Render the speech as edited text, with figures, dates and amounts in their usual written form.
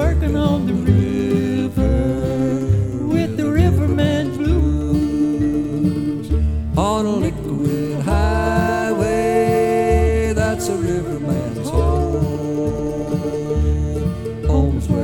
working on the river with the riverman blues. On a liquid highway, that's a riverman